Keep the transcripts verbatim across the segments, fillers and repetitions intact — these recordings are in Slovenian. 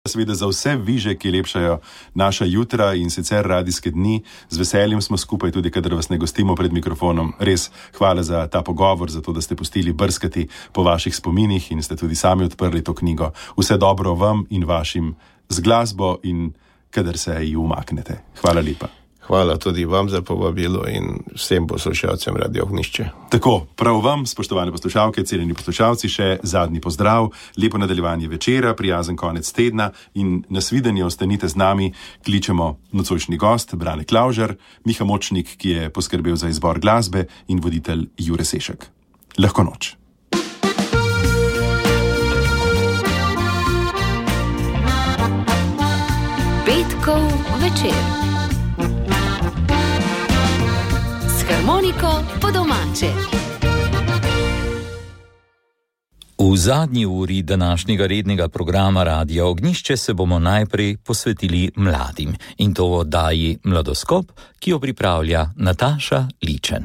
Seveda za vse viže, ki lepšajo naša jutra in sicer radijske dni. Z veseljem smo skupaj, tudi kadar vas ne gostimo pred mikrofonom. Res hvala za ta pogovor, za to, da ste pustili brskati po vaših spominih in ste tudi sami odprli to knjigo. Vse dobro vam in vašim z glasbo in kadar se ji umaknete. Hvala lepa. Hvala tudi vam za povabilo in vsem poslušalcem Radio Ognjišče. Tako, prav vam, spoštovane poslušalke, cenjeni poslušalci, še zadnji pozdrav, lepo nadaljevanje večera, prijazen konec tedna in nasvidenje ostanite z nami, kličemo nocojšnji gost, Brane Klavžar, Miha Močnik, ki je poskrbel za izbor glasbe, in voditelj Jure Sešek. Lahko noč. Petkov večer. Harmoniko po domače. V zadnji uri današnjega rednega programa Radia Ognjišče se bomo najprej posvetili mladim, in to v oddaji Mladoskop, ki jo pripravlja Nataša Ličen.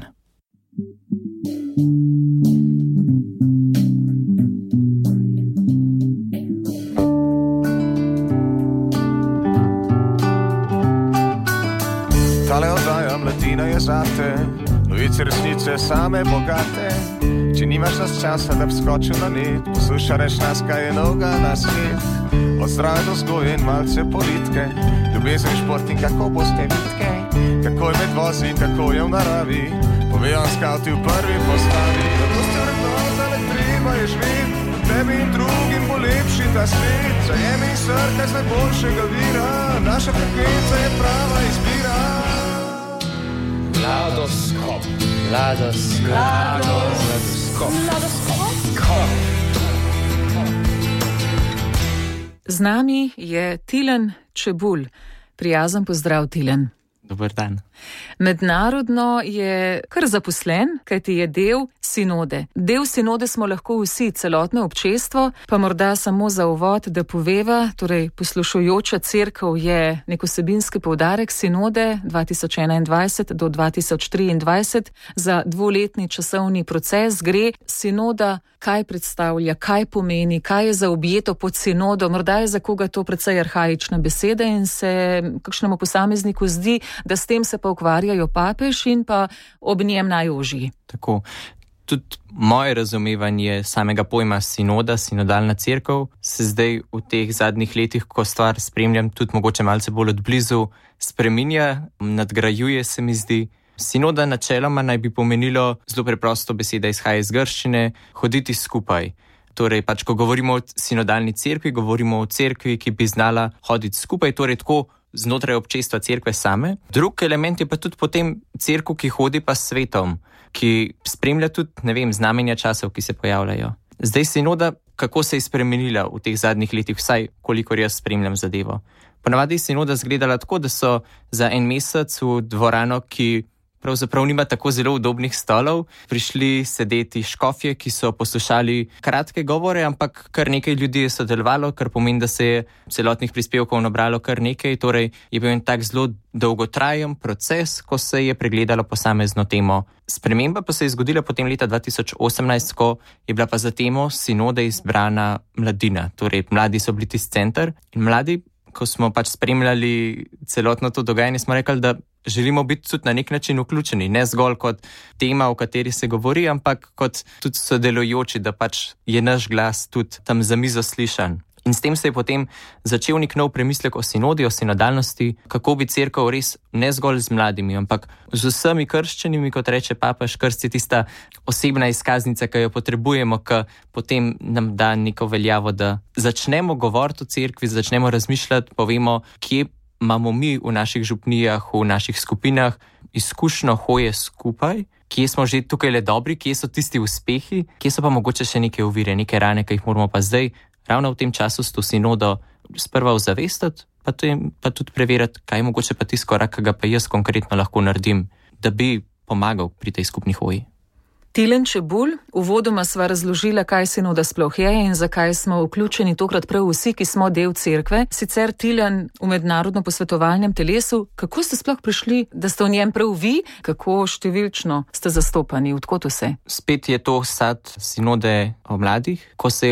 Tale oddaja Mladina je zate, novice resnice same bogate. Če nimaš nas časa, da bi skočil na net, poslušaj reč nas, kaj je novega na svet. Od zdrave do vzgoje in malce politike, ljubezen, šport in kako boste vitke, kako je med vozi in kako je v naravi, povejo skauti v prvi postavi. Zato ste vrednotali, treba je živeti, tebi in drugim bo lepši ta svet. Zajemi in srkaj z najboljšega vira, naša frekvenca je prava izbira. Mladoskop. Mladoskop. Mladoskop. Mladoskop. Z nami je Tilen Čebulj. Prijazen pozdrav, Tilen. Dober dan. Mednarodno je kar zaposlen, kajti je del sinode. Del sinode smo lahko vsi, celotno občestvo, pa morda samo za uvod, da poveva, torej poslušujoča cerkev je nek vsebinski poudarek sinode dva tisoč enaindvajset do dva tisoč triindvajset. Za dvoletni časovni proces gre. Sinoda kaj predstavlja, kaj pomeni, kaj je zaobjeto pod sinodo. Morda je za koga to precej arhaična beseda in se kakšnemu posamezniku zdi, da s tem se pa ukvarjajo papež in pa ob njem najožji. Tako. Tudi moje razumevanje samega pojma sinoda, sinodalna cerkev, se zdaj v teh zadnjih letih, ko stvar spremljam, tudi mogoče malce bolj odblizu, spreminja, nadgrajuje, se mi zdi. Sinoda načeloma naj bi pomenilo, zelo preprosto beseda izhaja iz grščine, hoditi skupaj. Torej, pač, ko govorimo o sinodalni cerkvi, govorimo o cerkvi, ki bi znala hoditi skupaj, torej tako znotraj občestva cerkve same. Drug element je pa tudi potem cerkev, ki hodi pa s svetom, ki spremlja tudi, ne vem, znamenja časov, ki se pojavljajo. Zdaj sinoda, kako se je spremenila v teh zadnjih letih, vsaj kolikor jaz spremljam zadevo. Ponavadi je sinoda izgledala tako, da so za en mesec v dvorano, ki pravzaprav nima tako zelo udobnih stolov, prišli sedeti škofje, ki so poslušali kratke govore, ampak kar nekaj ljudi je sodelovalo, kar pomeni, da se je celotnih prispevkov nabralo kar nekaj, torej je bil en tak zelo dolgotrajen proces, ko se je pregledalo posamezno temo. Sprememba pa se je zgodila potem leta dva tisoč osemnajst, ko je bila pa za temo sinode izbrana mladina, torej mladi so bili tisti center in mladi, ko smo pač spremljali celotno to dogajanje, smo rekli, da želimo biti tudi na nek način vključeni, ne zgolj kot tema, o kateri se govori, ampak kot tudi sodelujoči, da pač je naš glas tudi tam za mizo slišan. In s tem se je potem začel nek nov premislek o sinodi, o sinodalnosti, kako bi cerkev res ne zgolj z mladimi, ampak z vsemi krščenimi, kot reče papež, krst je tista osebna izkaznica, ki jo potrebujemo, ki potem nam da neko veljavo, da začnemo govoriti o cerkvi, začnemo razmišljati, povemo, kje imamo mi v naših župnijah, v naših skupinah izkušnjo hoje skupaj, kje smo že tukaj le dobri, kje so tisti uspehi, kje so pa mogoče še neke ovire, neke rane, ki jih moramo pa zdaj ravno v tem času s to sinodo sprva ozavestiti, pa, pa tudi preveriti, kaj je mogoče pa tisti korak, ki ga pa jaz konkretno lahko naredim, da bi pomagal pri tej skupni hoji. Tilen Čebulj, uvodoma sva razložila, kaj sinoda sploh je in zakaj smo vključeni tokrat prav vsi, ki smo del cerkve. Sicer Tilen v mednarodno posvetovalnem telesu, kako ste sploh prišli, da ste v njem prav vi, kako številčno ste zastopani, odkot vse? Spet je to sad sinode o mladih, ko se je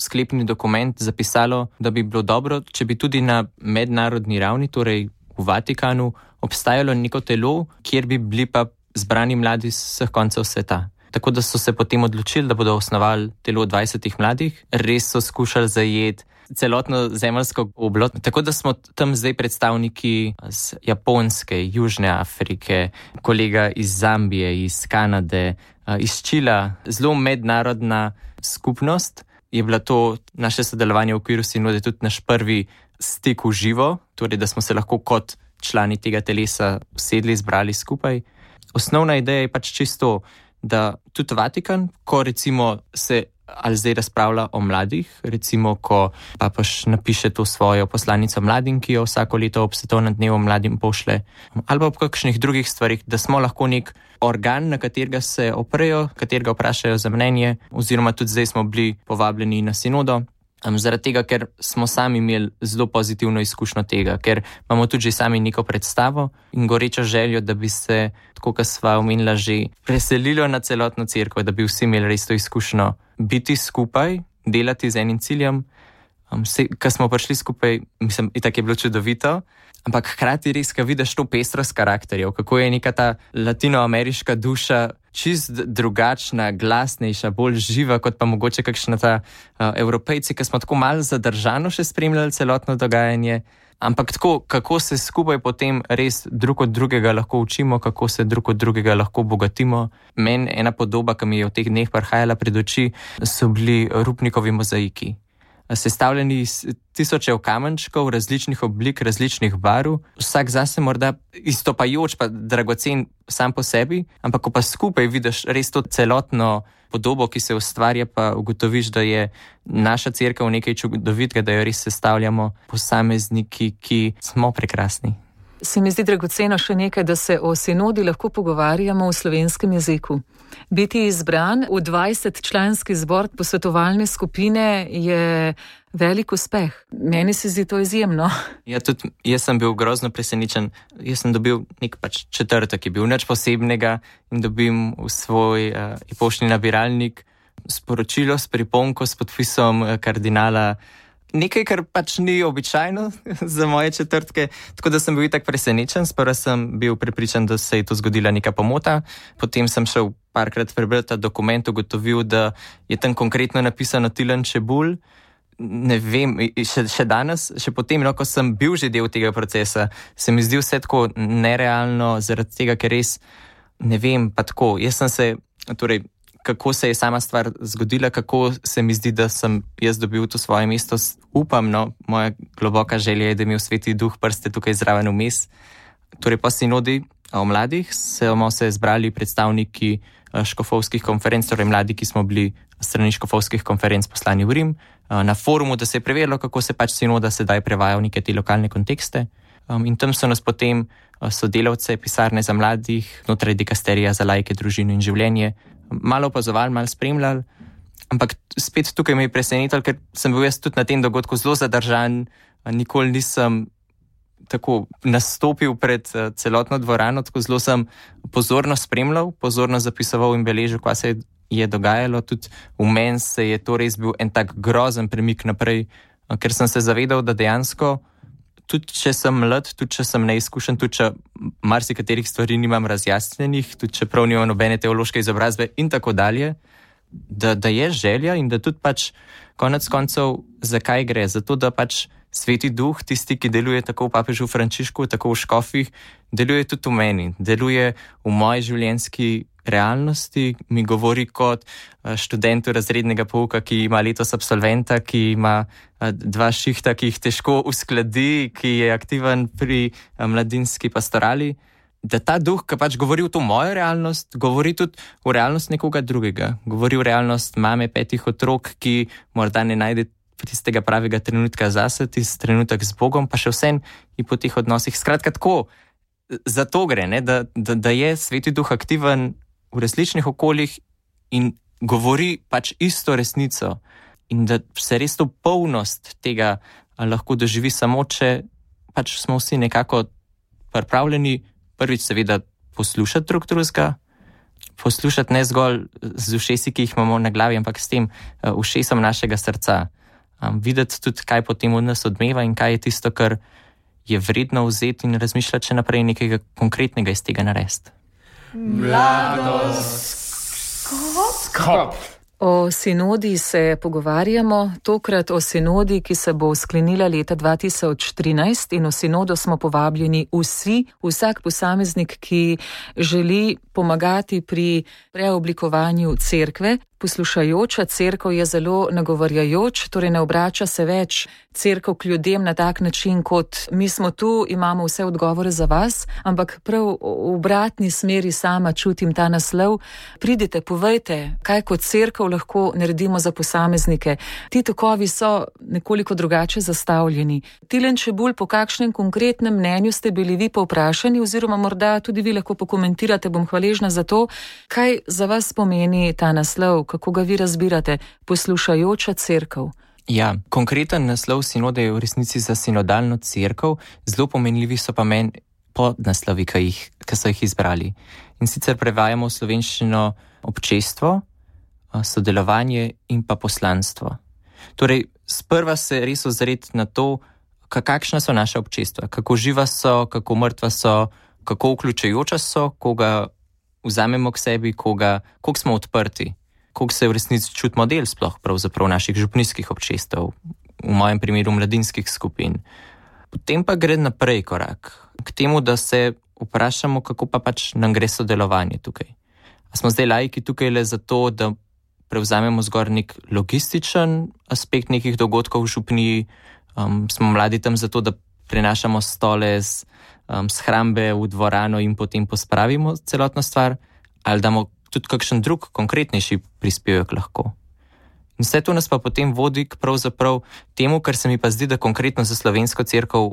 sklepni dokument zapisalo, da bi bilo dobro, če bi tudi na mednarodni ravni, torej v Vatikanu, obstajalo neko telo, kjer bi bili pa zbrani mladi z vseh koncev sveta. Tako da so se potem odločili, da bodo osnovali telo dvajsetih mladih, res so skušali zajeti celotno zemeljsko oblo. Tako da smo tam zdaj predstavniki z Japonske, Južne Afrike, kolega iz Zambije, iz Kanade, iz Čila, zelo mednarodna skupnost. Je bila to naše sodelovanje v okviru sinode tudi naš prvi stik v živo, torej da smo se lahko kot člani tega telesa usedli, zbrali skupaj. Osnovna ideja je pač čisto, da tudi Vatikan, ko recimo se ali zdaj razpravlja o mladih, recimo ko papež napiše to svojo poslanico mladim, ki jo vsako leto ob svetovnem dnevu mladim pošle, ali ob kakšnih drugih stvarih, da smo lahko nek organ, na katerega se oprejo, katerega vprašajo za mnenje, oziroma tudi zdaj smo bili povabljeni na sinodo, um, zaradi tega, ker smo sami imeli zelo pozitivno izkušnjo tega, ker imamo tudi že sami neko predstavo in gorečo željo, da bi se, tako kot sva omenila, že preselilo na celotno cerkev, da bi vsi imeli res to izkušnjo biti skupaj, delati z enim ciljem. Um, Ko smo prišli skupaj, mislim, itak je bilo čudovito, ampak hkrati res, ko vidiš to pestrost karakterjev, kako je neka ta latinoameriška duša čist drugačna, glasnejša, bolj živa, kot pa mogoče kakšna ta uh, Evropejci, ki smo tako malo zadržano še spremljali celotno dogajanje, ampak tako, kako se skupaj potem res drug od drugega lahko učimo, kako se drug od drugega lahko bogatimo. Meni ena podoba, ki mi je v teh dneh prihajala pred oči, so bili Rupnikovi mozaiki. Sestavljeni iz tisočev kamenčkov, različnih oblik, različnih barv, vsak zase morda izstopajoč pa dragocen sam po sebi, ampak ko pa skupaj vidiš res to celotno podobo, ki se ustvarja, pa ugotoviš, da je naša cerkev nekaj čudovitega, da jo res sestavljamo posamezniki, ki smo prekrasni. Se mi zdi dragoceno še nekaj, da se o sinodi lahko pogovarjamo v slovenskem jeziku. Biti izbran v dvajsetčlanski zbor posvetovalne skupine je velik uspeh. Meni se zdi to izjemno. Ja, tudi jaz sem bil grozno presenečen. Jaz sem dobil nek pač četrtek, je bil nič posebnega in dobim v svoj uh, e-poštni nabiralnik sporočilo s priponko s podpisom uh, kardinala. Nekaj, kar pač ni običajno za moje četrtke, tako da sem bil itak presenečen. Sprva sem bil prepričan, da se je to zgodila neka pomota. Potem sem šel parkrat prebrati ta dokument, ugotovil, da je tam konkretno napisano Tilen Čebulj. Ne vem, še, še danes, še potem, no, ko sem bil že del tega procesa, se mi zdi vse tako nerealno, zaradi tega, ker res ne vem, pa tako. Jaz sem se, torej, kako se je sama stvar zgodila, kako se mi zdi, da sem jaz dobil to svoje mesto. Upam, no, moja globoka želja je, da mi v Sveti Duh prste tukaj zraven vmes. Torej, po sinodi o mladih smo se zbrali predstavniki škofovskih konferenc, torej mladi, ki smo bili strani škofovskih konferenc poslani v Rim, na forumu, da se je preverilo, kako se pač sinoda sedaj prevaja v neke te lokalne kontekste. In tam so nas potem sodelavce pisarne za mladih, znotraj dikasterija za laike, družino in življenje, malo opazovali, malo spremljali, ampak spet tukaj me je presenetilo, ker sem bil jaz tudi na tem dogodku zelo zadržan, nikoli nisem tako nastopil pred celotno dvorano, tako zelo sem pozorno spremljal, pozorno zapisoval in beležil, kaj se je dogajalo. Tudi v meni se je to res bil en tak grozen premik naprej, ker sem se zavedal, da dejansko tudi če sem mlad, tudi če sem neizkušen, tudi če marsikaterih stvari nimam razjasnjenih, tudi če prav nimam nobene teološke izobrazbe in tako dalje, da, da je želja in da tudi pač konec koncev zakaj gre. Zato, da pač Sveti Duh, tisti, ki deluje tako v papežu Frančišku, tako v škofih, deluje tudi v meni, deluje v moji življenjski realnosti, mi govori kot študentu razrednega pouka, ki ima letos absolventa, ki ima dva šihta, ki jih težko uskladi, ki je aktiven pri mladinski pastorali, da ta duh, ki pač govori v to mojo realnost, govori tudi v realnost nekoga drugega. Govori v realnost mame petih otrok, ki morda ne najde tistega pravega trenutka zase, tisti trenutek z Bogom, pa še vsem in po teh odnosih. Skratka, tako, za to gre, ne? Da, da, da je Sveti Duh aktiven v različnih okoljih in govori pač isto resnico in da se res to polnost tega lahko doživi samo, če pač smo vsi nekako pripravljeni prvič seveda poslušati drug drugega, poslušati ne zgolj z ušesi, ki jih imamo na glavi, ampak s tem uh, ušesom našega srca. Um, videti tudi, kaj potem od nas odmeva in kaj je tisto, kar je vredno vzeti in razmišljati še naprej nekaj konkretnega iz tega narediti. Mladoskop. O sinodi se pogovarjamo, tokrat o sinodi, ki se bo sklenila leta dva tisoč trinajst, in v sinodo smo povabljeni vsi, vsak posameznik, ki želi pomagati pri preoblikovanju cerkve. Poslušajoča cerkev je zelo nagovarjajoč, torej ne obrača se več cerkev k ljudem na tak način, kot mi smo tu, imamo vse odgovore za vas, ampak prav v obratni smeri sama čutim ta naslov. Pridite, povejte, kaj kot cerkev lahko naredimo za posameznike. Ti tokovi so nekoliko drugače zastavljeni. Tilen Čebulj, po kakšnem konkretnem mnenju ste bili vi povprašani, oziroma morda tudi vi lahko pokomentirate, bom hvaležna za to, kaj za vas pomeni ta naslov, kako ga vi razbirate, poslušajoča cerkev? Ja, konkreten naslov sinode je v resnici za sinodalno cerkev, zelo pomenljivi so pa meni podnaslovi, ki, jih, ki so jih izbrali. In sicer prevajamo v slovenščino občestvo, sodelovanje in pa poslanstvo. Torej, sprva se res ozreti na to, kakšna so naše občestva, kako živa so, kako mrtva so, kako vključujoča so, koga vzamemo k sebi, koga, koliko smo odprti, koliko se v resnici čutimo del sploh pravzaprav naših župnijskih občestev, v mojem primeru mladinskih skupin. Potem pa gre naprej korak k temu, da se vprašamo, kako pa pač nam gre sodelovanje tukaj. A smo zdaj laiki tukaj le zato, da prevzamemo zgor nek logističen aspekt nekih dogodkov v župniji, um, smo mladi tam zato, da prenašamo stole z um, shrambe v dvorano in potem pospravimo celotno stvar, ali damo tudi kakšen drug, konkretnejši prispevek lahko. In vse to nas pa potem vodi k pravzaprav temu, kar se mi pa zdi, da konkretno za slovensko cerkev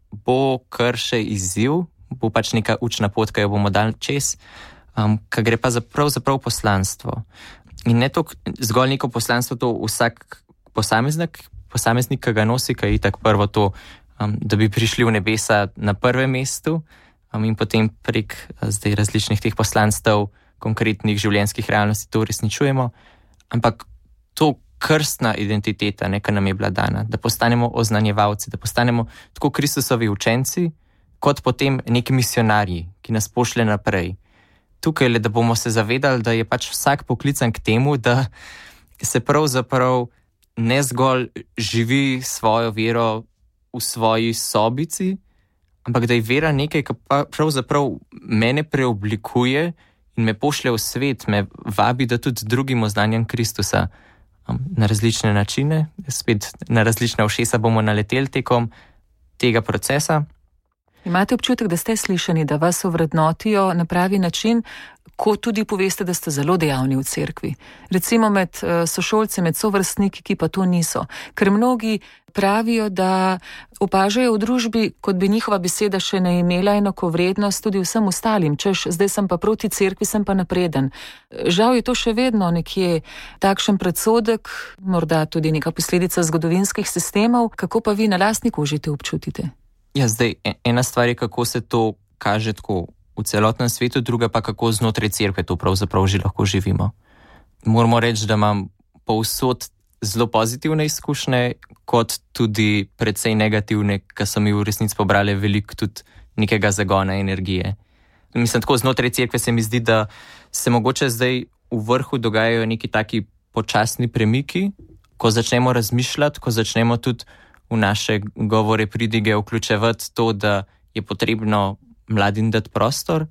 bo kar še izziv, bo pač neka učna pot, ki jo bomo dali čez, um, ki gre pa za pravzaprav poslanstvo. In ne to zgolj neko poslanstvo, to vsak posameznik, posameznik, ki ga nosi, ki je itak prvo to, um, da bi prišli v nebesa na prvem mestu, um, in potem prek zdaj različnih teh poslanstev, konkretnih življenjskih realnosti to uresničujemo, ampak to krstna identiteta, neka nam je bila dana, da postanemo oznanjevalci, da postanemo tako Kristusovi učenci, kot potem neki misionarji, ki nas pošlje naprej. Tukaj le, da bomo se zavedali, da je pač vsak poklican k temu, da se pravzaprav ne zgolj živi svojo vero v svoji sobici, ampak da je vera nekaj, ki pa pravzaprav mene preoblikuje in me pošlje v svet, me vabi, da tudi drugim oznanjam Kristusa um, na različne načine, spet na različne ušesa bomo naleteli tekom tega procesa. Imate občutek, da ste slišani, da vas ovrednotijo na pravi način, ko tudi poveste, da ste zelo dejavni v cerkvi. Recimo med sošolci, med sovrstniki, ki pa to niso. Ker mnogi pravijo, da opažajo v družbi, kot bi njihova beseda še ne imela enako vrednost tudi vsem ostalim, češ zdaj sem pa proti cerkvi, sem pa napreden. Žal je to še vedno nekje takšen predsodek, morda tudi neka posledica zgodovinskih sistemov, kako pa vi na lastni koži to občutite? Ja, zdaj, ena stvar je, kako se to kaže tako v celotnem svetu, druga pa kako znotraj cerkve to pravzaprav že lahko živimo. Moramo reči, da imam povsod zelo pozitivne izkušnje, kot tudi precej negativne, ki so mi v resnici pobrale veliko tudi nekega zagona energije. Mislim, tako znotraj cerkve se mi zdi, da se mogoče zdaj v vrhu dogajajo neki taki počasni premiki, ko začnemo razmišljati, ko začnemo tudi v naše govore pridige vključevati to, da je potrebno mladim dati prostor.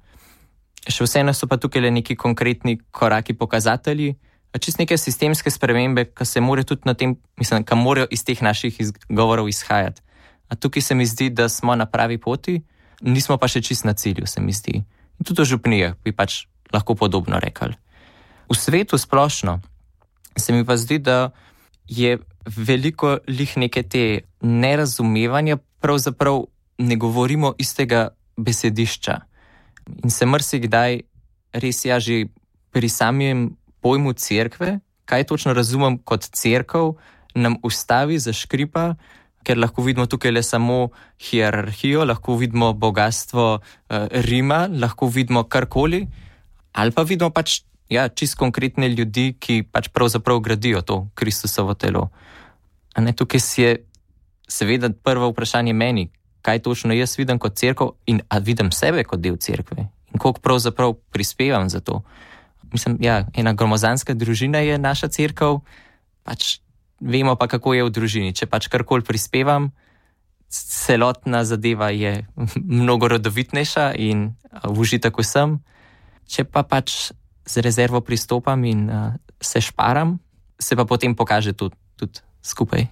Še vseeno so pa tukaj le neki konkretni koraki, pokazatelji, čist neke sistemske spremembe, ki se morajo tudi na tem, mislim, ki morajo iz teh naših govorov izhajati. A tukaj se mi zdi, da smo na pravi poti, nismo pa še čist na cilju, se mi zdi. In tudi v župnijah bi pač lahko podobno rekli. V svetu splošno se mi pa zdi, da je veliko lih neke te nerazumevanja, pravzaprav ne govorimo istega besedišča. In se marsikdaj res ja že pri samem pojmu cerkve, kaj točno razumem kot cerkev, nam ustavi, zaškripa, ker lahko vidimo tukaj le samo hierarhijo, lahko vidimo bogatstvo uh, Rima, lahko vidimo karkoli, Ali pa vidimo pač ja, čist konkretne ljudi, ki pač pravzaprav gradijo to Kristusovo telo. A ne, tukaj si je seveda prvo vprašanje meni, kaj točno jaz vidim kot cerkev in a vidim sebe kot del cerkve in koliko pravzaprav prispevam za to. Mislim, ja, ena gromozanska družina je naša cerkev, pač vemo pa, kako je v družini. Če pač karkoli prispevam, celotna zadeva je mnogo rodovitnejša in v užitek vsem. Če pa pač z rezervo pristopam in uh, se šparam, se pa potem pokaže tudi, tudi skupaj.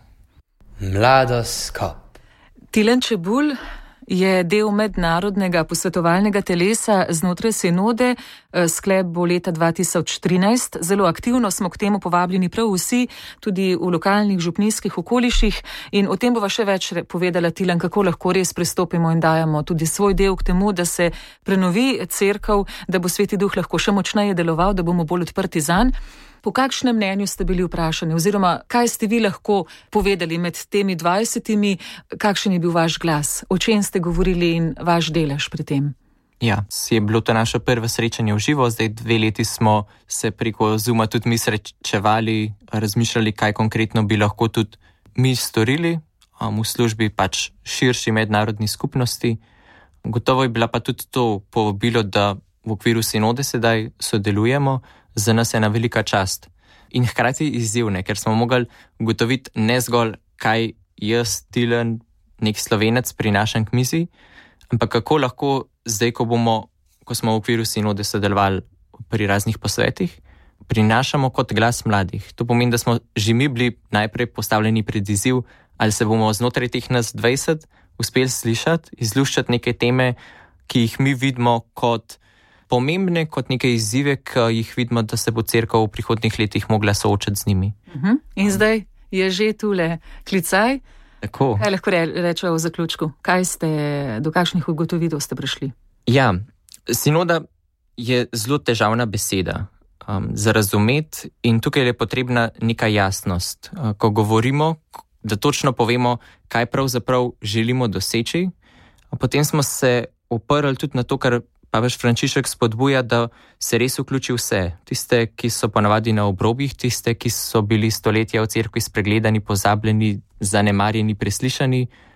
Mladoskop. Tilen Čebulj je del mednarodnega posvetovalnega telesa znotraj sinode. Sklep bo leta dva tisoč trinajst. Zelo aktivno smo k temu povabljeni prav vsi, tudi v lokalnih župnijskih okoliših. In o tem bova še več povedala, Tilen, kako lahko res pristopimo in dajemo tudi svoj del k temu, da se prenovi cerkev, da bo Sveti Duh lahko še močneje deloval, da bomo bolj odprti zanj. Po kakšnem mnenju ste bili vprašani oziroma kaj ste vi lahko povedali med temi dvajsetimi, kakšen je bil vaš glas, o čem ste govorili in vaš delež pri tem? Ja, je bilo to naše prvo srečanje v živo, zdaj dve leti smo se preko Zooma tudi mi srečevali, razmišljali, kaj konkretno bi lahko tudi mi storili um, v službi pač širši mednarodni skupnosti. Gotovo je bila pa tudi to povabilo, da v okviru sinode sedaj sodelujemo. Za nas je ena velika čast in hkrati izzivne, ker smo mogli ugotoviti ne zgolj, kaj jaz, Tilen, nek Slovenec prinašam k mizi, ampak kako lahko zdaj, ko bomo, ko smo v okviru sinode sodelovali pri raznih posvetih, prinašamo kot glas mladih. To pomeni, da smo že mi bili najprej postavljeni pred izziv, ali se bomo znotraj teh nas dvajset uspeli slišati, izluščati neke teme, ki jih mi vidimo kot pomembne, kot neke izzive, ki jih vidimo, da se bo cerkev v prihodnjih letih mogla soočati z njimi. Uh-huh. In zdaj je že tule klicaj. Tako. Kaj lahko rečejo v zaključku? Kaj ste, do kakšnih ugotovitev ste prišli? Ja, sinoda je zelo težavna beseda um, za razumeti in tukaj je potrebna neka jasnost. Uh, ko govorimo, da točno povemo, kaj pravzaprav želimo doseči, potem smo se oprli tudi na to, kar Papež Frančišek spodbuja, da se res vključi vse. Tiste, ki so ponavadi na obrobjih, tiste, ki so bili stoletja v cerkvi spregledani, pozabljeni, zanemarjeni, preslišani,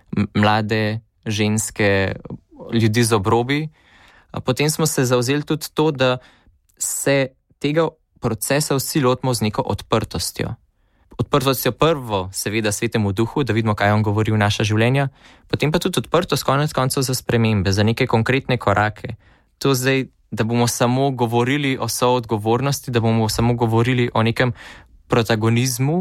mlade, ženske, ljudi z obrobji. Potem smo se zavzeli tudi to, da se tega procesa vsi lotimo z neko odprtostjo. Odprtostjo prvo, seveda, Svetemu Duhu, da vidimo, kaj on govori v naša življenja, potem pa tudi odprtost konec koncev za spremembe, za neke konkretne korake. To zdaj, da bomo samo govorili o soodgovornosti, da bomo samo govorili o nekem protagonizmu,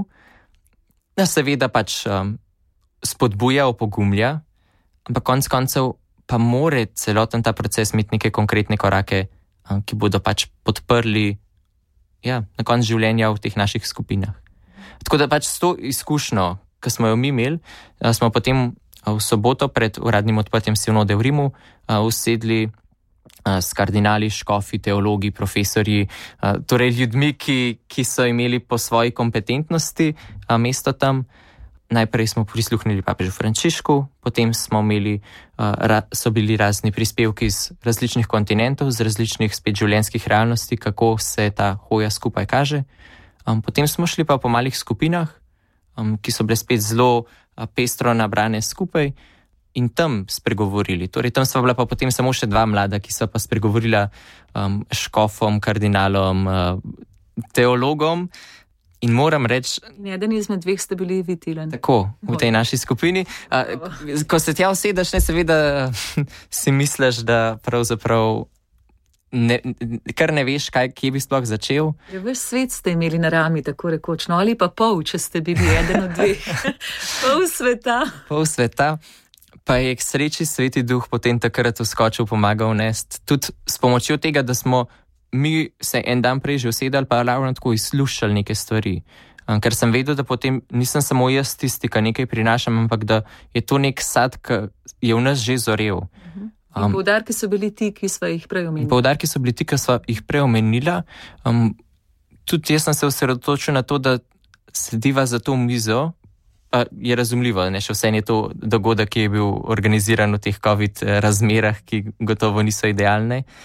da seveda pač um, spodbuja, opogumlja, ampak konec koncev pa more celoten ta proces imeti neke konkretne korake, um, ki bodo pač podprli ja, na konc življenja v teh naših skupinah. Tako da pač s to izkušnjo, ki smo jo mi imeli, smo potem v soboto pred uradnim odprtjem sinode v Rimu usedli s kardinali, škofi, teologi, profesorji, torej ljudmi, ki, ki so imeli po svoji kompetentnosti mesto tam. Najprej smo prisluhnili papežu Frančišku, potem smo imeli, so bili razni prispevki iz različnih kontinentov, z različnih spet življenjskih realnosti, kako se ta hoja skupaj kaže. Potem smo šli pa po malih skupinah, ki so bile spet zelo pestro nabrane skupaj, in tam spregovorili. Torej, tam sva bila pa potem samo še dva mlada, ki so pa spregovorila um, škofom, kardinalom, uh, teologom. In moram reči... Eden izmed dveh ste bili vi, Tilen. Tako, v tej naši skupini. Uh, ko se tja usedeš, ne, seveda si misliš, da pravzaprav ne, kar ne veš, kaj, kje bi sploh začel. Ja, ves svet ste imeli na rami, tako rekoč, no, ali pa pol, če ste bili eden od dveh. Pol sveta. Pol sveta. Pa je k sreči Sveti Duh potem takrat vskočil, pomagal nest. Tudi s pomočjo tega, da smo mi se en dan prej že usedali, pa ravno tako izslušali neke stvari. Um, ker sem vedel, da potem nisem samo jaz tisti, ki nekaj prinašam, ampak da je to nek sad, ki je v nas že zorel. Um, in poudarki so bili ti, ki sva jih prej omenila. Poudarki so bili ti, ki sva jih prej omenila. Um, tudi jaz sem se osredotočil na to, da sediva za to mizo. Je razumljivo, ne, še vse je to dogodek, ki je bil organiziran v teh COVID razmerah, ki gotovo niso idealne.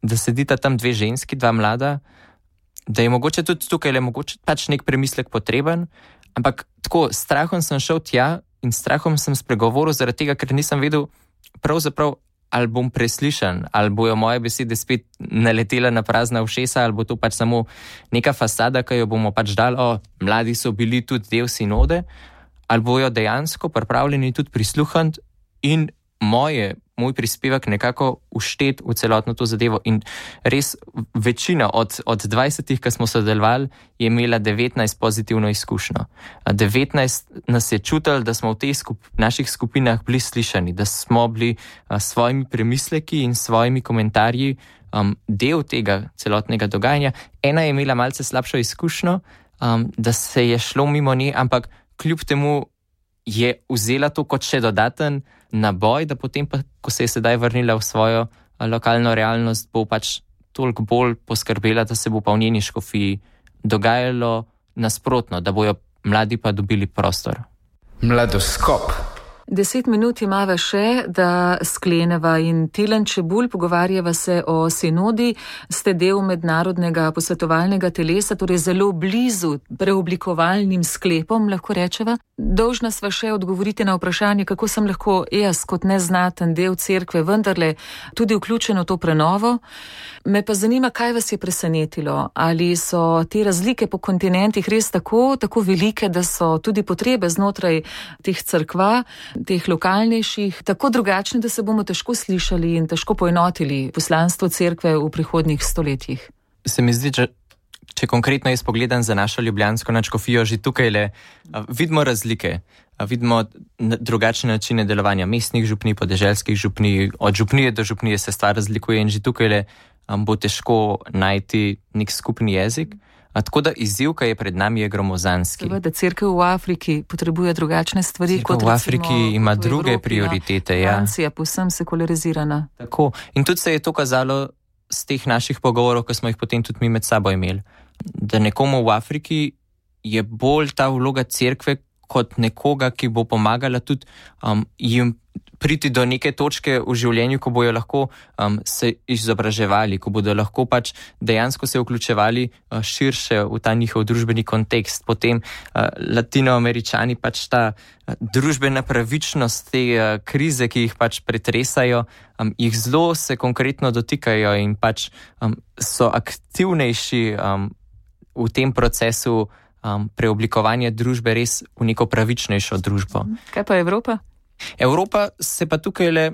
da sedita tam dve ženski, dva mlada, da je mogoče tudi tukaj le mogoče pač nek premislek potreben, ampak tako, strahom sem šel tja in strahom sem spregovoril zaradi tega, ker nisem vedel pravzaprav, ali bom preslišan, ali bojo moje besede spet naletela na prazna ušesa, ali bo to pač samo neka fasada, ki jo bomo pač dali, o, mladi so bili tudi del sinode, ali bojo dejansko pripravljeni tudi prisluhant in moje, moj prispevek nekako uštet v celotno to zadevo. In res večina od, od dvajsetih, ki smo sodelovali, je imela devetnajst pozitivno izkušnjo. devetnajst nas je čutili, da smo v teh skup, naših skupinah bili slišani, da smo bili a, svojimi premisleki in svojimi komentarji um, del tega celotnega dogajanja. Ena je imela malce slabšo izkušnjo, um, da se je šlo mimo nje, ampak kljub temu je vzela to kot še dodaten naboj, da potem pa, ko se je sedaj vrnila v svojo lokalno realnost, bo pač toliko bolj poskrbela, da se bo pa v njeni škofiji dogajalo nasprotno, da bojo mladi pa dobili prostor. Mladoskop. Deset minut imava še, da skleneva in Tilen Čebulj, pogovarjava se o sinodi, ste del mednarodnega posvetovalnega telesa, torej zelo blizu preoblikovalnim sklepom, lahko rečeva. Dolžna sva še odgovoriti na vprašanje, kako sem lahko jaz kot neznaten del cerkve vendarle tudi vključen v to prenovo. Me pa zanima, kaj vas je presenetilo, ali so te razlike po kontinentih res tako, tako velike, da so tudi potrebe znotraj teh cerkva, teh lokalnejših, tako drugačni, da se bomo težko slišali in težko poenotili poslanstvo cerkve v prihodnjih stoletjih. Se mi zdi, če, če konkretno jaz pogledam za našo ljubljansko nadškofijo, že tukaj le vidimo razlike, vidimo drugačne načine delovanja mestnih župnij, podeželskih župnij, od župnije do župnije se stvar razlikuje in že tukaj le bo težko najti nek skupni jezik. A tako da izziv, ki je pred nami, je gromozanski. Seveda, cerkev v Afriki potrebuje drugačne stvari, cerkev kot v Afriki recimo, ima v druge Evropi, prioritete. Ja. Ja. Francija povsem sekularizirana. Tako. In tudi se je to kazalo z teh naših pogovorov, ki smo jih potem tudi mi med sabo imeli. Da nekomu v Afriki je bolj ta vloga cerkve kot nekoga, ki bo pomagala tudi um, jim priti do neke točke v življenju, ko bojo lahko um, se izobraževali, ko bodo lahko pač dejansko se vključevali uh, širše v ta njihov družbeni kontekst. Potem uh, Latinoameričani pač ta uh, družbena pravičnost, te uh, krize, ki jih pač pretresajo, um, jih zelo se konkretno dotikajo in pač um, so aktivnejši um, v tem procesu um, preoblikovanja družbe res v neko pravičnejšo družbo. Kaj pa Evropa? Evropa se pa tukaj le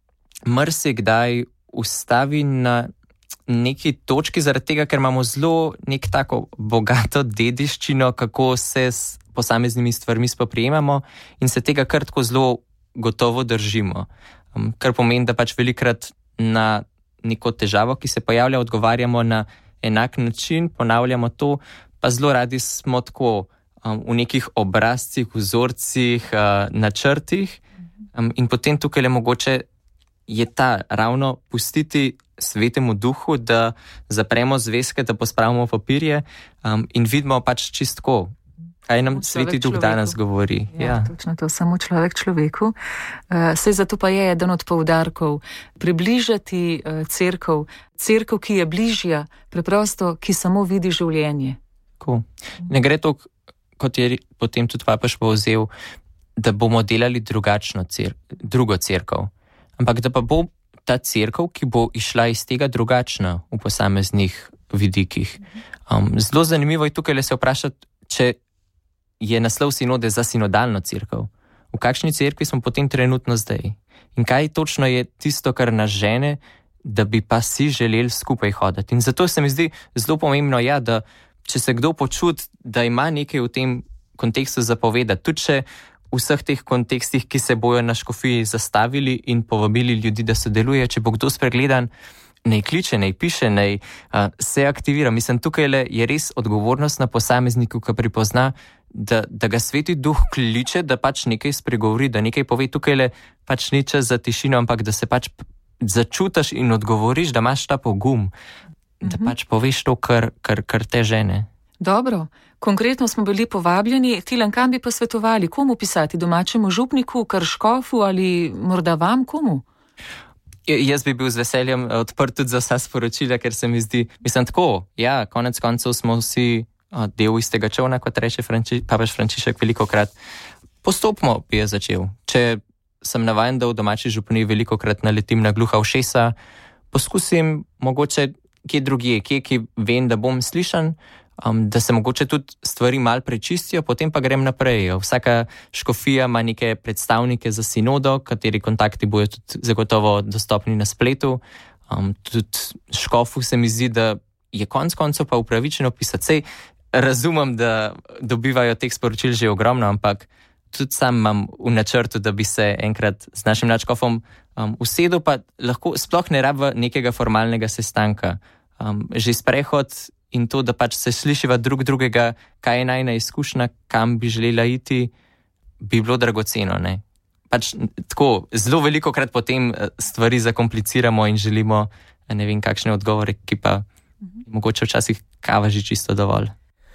marsikdaj ustavi na neki točki zaradi tega, ker imamo zelo nek tako bogato dediščino, kako se s posameznimi stvarmi spoprijemamo in se tega kar tako zelo gotovo držimo. Kar pomeni, da pač velikrat na neko težavo, ki se pojavlja, odgovarjamo na enak način, ponavljamo to, pa zelo radi smo tako um, v nekih obrazcih, vzorcih, uh, načrtih. Um, in potem tukaj le mogoče je ta ravno pustiti svetemu duhu, da zapremo zvezke, da pospravimo papirje um, in vidimo pač čistko, kaj nam sveti duh danes govori. Ja, ja. Točno to, samo človek človeku. Uh, sej zato pa je eden od poudarkov približati uh, cerkev, cerkev, ki je bližja, preprosto, ki samo vidi življenje. Ko. Ne gre to, kot je potem tudi papež povzel, da bomo delali drugačno cer- drugo cerkev, ampak da pa bo ta cerkev, ki bo išla iz tega drugačna v posameznih vidikih. Um, zelo zanimivo je tukaj le se vprašati, če je naslov sinode za sinodalno cerkev. V kakšni cerkvi smo potem trenutno zdaj? In kaj točno je tisto, kar nas žene, da bi pa si želeli skupaj hoditi? In zato se mi zdi zelo pomembno, ja, da če se kdo počuti, da ima nekaj v tem kontekstu zapovedati, tudi če v vseh teh kontekstih, ki se bojo na škofiji zastavili in povabili ljudi, da sodeluje, če bo kdo spregledan, naj kliče, naj piše, naj uh, se aktivira. Mislim, tukaj le je res odgovornost na posamezniku, ki pripozna, da, da ga sveti duh kliče, da pač nekaj spregovori, da nekaj pove. Tukaj le pač ni čas za tišino, ampak da se pač začutiš in odgovoriš, da imaš ta pogum, da mm-hmm. pač poveš to, kar, kar, kar te žene. Dobro, konkretno smo bili povabljeni. Tilen, kam bi pa svetovali? Komu pisati? Domačemu župniku, kar škofu ali morda vam komu? Jaz bi bil z veseljem odprt tudi za vsa sporočila, ker se mi zdi, mislim tako, ja, konec koncev smo vsi del istega čovna, kot reče Franči, papež Frančišek velikokrat. Postopno bi je začel. Če sem navajen, da v domači župniji velikokrat naletim na gluha ušesa, poskusim mogoče kje drugje, kje, ki vem, da bom slišan, Um, da se mogoče tudi stvari mal prečistijo, potem pa grem naprej. Vsaka škofija ima neke predstavnike za sinodo, kateri kontakti bojo tudi zagotovo dostopni na spletu. Um, tudi škofu se mi zdi, da je konc koncev pa upravičeno pisati. Sej razumem, da dobivajo teh sporočil že ogromno, ampak tudi sam imam v načrtu, da bi se enkrat z našim nadškofom um, usedel, pa lahko sploh ne rab nekega formalnega sestanka. Um, že sprehod in to, da pač se slišiva drug drugega, kaj je najna izkušnja, kam bi želela iti, bi bilo dragoceno, ne. Pač tako, zelo veliko krat potem stvari zakompliciramo in želimo, ne vem, kakšne odgovore, ki pa mhm. mogoče včasih kava že čisto dovolj.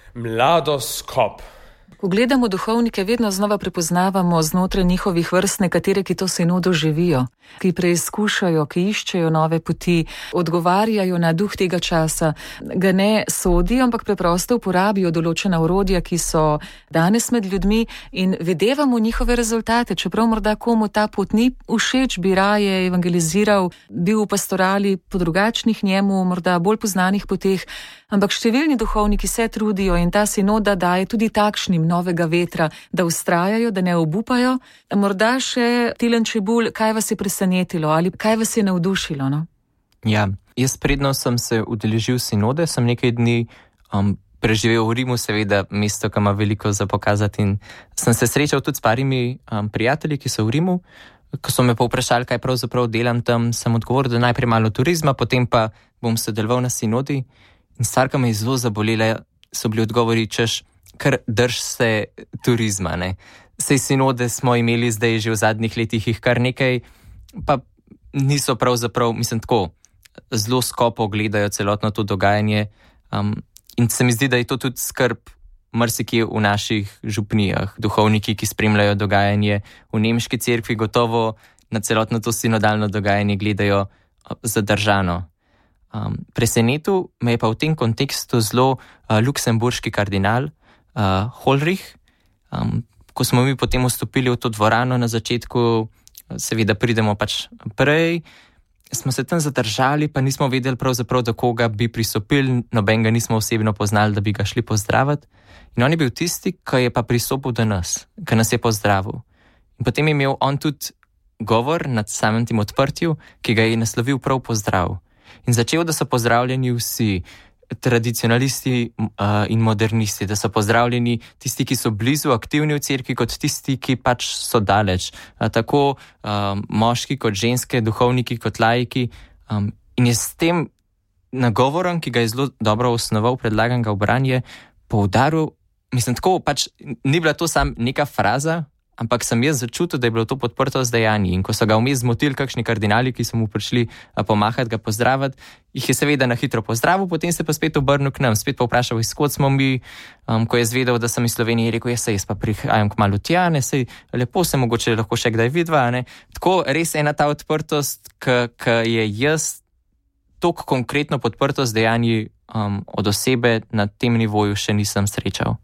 Mladoskop. Ko gledamo duhovnike, vedno znova prepoznavamo znotraj njihovih vrst nekatere, ki to sinodo živijo, ki preizkušajo, ki iščejo nove poti, odgovarjajo na duh tega časa, ga ne sodijo, ampak preprosto uporabijo določena orodja, ki so danes med ljudmi in videvamo njihove rezultate, čeprav morda komu ta pot ni všeč, bi raje evangeliziral, bil v pastorali po drugačnih njemu, morda bolj poznanih poteh, ampak številni duhovniki se trudijo in ta sinoda daje tudi takšnim novega vetra, da vztrajajo, da ne obupajo. Morda še Tilen Čebulj, kaj vas je presenetilo ali kaj vas je navdušilo? No? Ja, jaz predno sem se udeležil sinode, sem nekaj dni um, preživel v Rimu, seveda mesto, ki ima veliko za pokazati in sem se srečal tudi s parimi um, prijatelji, ki so v Rimu. Ko so me povprašali, kaj pravzaprav delam tam, sem odgovoril, da najprej malo turizma, potem pa bom sodeloval na sinodi. In stvar, ki me je zelo zabolela, so bili odgovori, češ, kar drž se turizma, ne. Sej sinode smo imeli zdaj že v zadnjih letih jih kar nekaj, pa niso pravzaprav, mislim tako, zelo skopo gledajo celotno to dogajanje um, in se mi zdi, da je to tudi skrb marsikje v naših župnijah. Duhovniki, ki spremljajo dogajanje v nemški cerkvi, gotovo na celotno to sinodalno dogajanje gledajo zadržano. Um, presenetil me je pa v tem kontekstu zelo uh, luksemburški kardinal uh, Holrich. Um, ko smo mi potem vstopili v to dvorano na začetku, seveda pridemo pač prej, smo se tam zadržali, pa nismo vedeli pravzaprav, do koga bi pristopili, nobenega nismo osebno poznali, da bi ga šli pozdraviti. In on je bil tisti, ki je pa pristopil do nas, ki nas je pozdravil. In potem je imel on tudi govor nad samim tem odprtju, ki ga je naslovil prav pozdrav. In začel, da so pozdravljeni vsi tradicionalisti uh, in modernisti, da so pozdravljeni tisti, ki so blizu, aktivni v cerkvi, kot tisti, ki pač so daleč. Uh, tako uh, moški kot ženske, duhovniki kot laiki. Um, in je s tem nagovorom, ki ga je zelo dobro osnoval, predlagan ga v branje, poudaril, mislim tako, pač ni bila to sam neka fraza, ampak sem jaz začutil, da je bilo to podprto z dejanji. In ko so ga vmes zmotili kakšni kardinali, ki so mu prišli pomahati, ga pozdraviti, jih je seveda na hitro pozdravil, potem se pa spet obrnil k nam, spet pa vprašal, izkot smo mi, um, ko je zvedel, da sem iz Slovenije, rekel, jaz se jaz pa prihajam k malu tja, ne, sej lepo se mogoče lahko še kdaj vidva, ne. Tako res ena ta odprtost, ki je jaz toliko konkretno podprto z dejanji um, od osebe na tem nivoju še nisem srečal.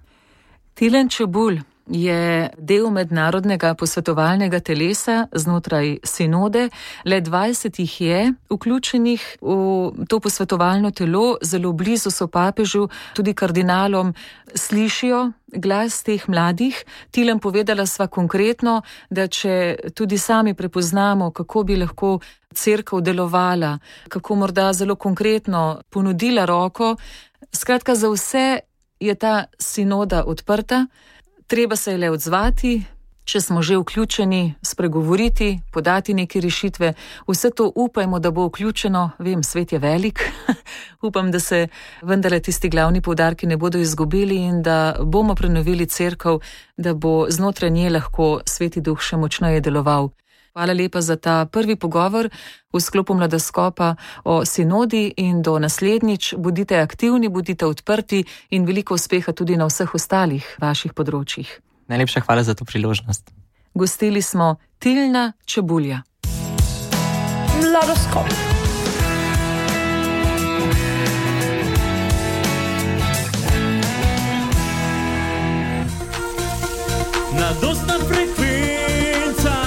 Tilen Čebulj je del mednarodnega posvetovalnega telesa znotraj sinode. Le dvajset jih je vključenih v to posvetovalno telo, zelo blizu so papežu, tudi kardinalom, slišijo glas teh mladih. Tilen, povedala sva konkretno, da če tudi sami prepoznamo, kako bi lahko cerkev delovala, kako morda zelo konkretno ponudila roko, skratka za vse je ta sinoda odprta. Treba se je le odzvati, če smo že vključeni, spregovoriti, podati neke rešitve. Vse to upajmo, da bo vključeno. Vem, svet je velik. Upam, da se vendarle tisti glavni poudarki ne bodo izgubili in da bomo prenovili cerkev, da bo znotraj nje lahko Sveti Duh še močneje deloval. Hvala lepa za ta prvi pogovor v sklopu Mladoskopa o sinodi in do naslednjič. Bodite aktivni, bodite odprti in veliko uspeha tudi na vseh ostalih vaših področjih. Najlepša hvala za to priložnost. Gostili smo Tilna Čebulja. Mladoskop. Mladostna frekvenca.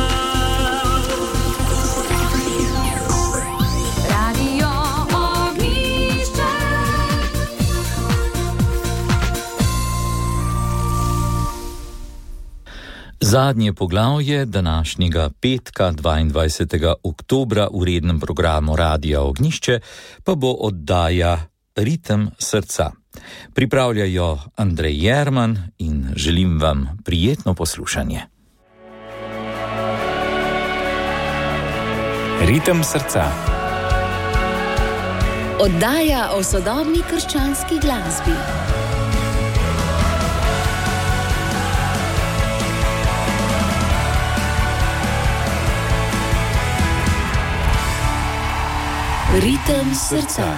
Radio Ognjišče. Zadnje poglavje današnjega petka, dvaindvajsetega oktobra, v rednem programu Radia Ognjišče pa bo oddaja Ritem srca. Pripravljajo Andrej Jerman in želim vam prijetno poslušanje. Ritem srca. Oddaja o sodobni krščanski glasbi. Ritem srca.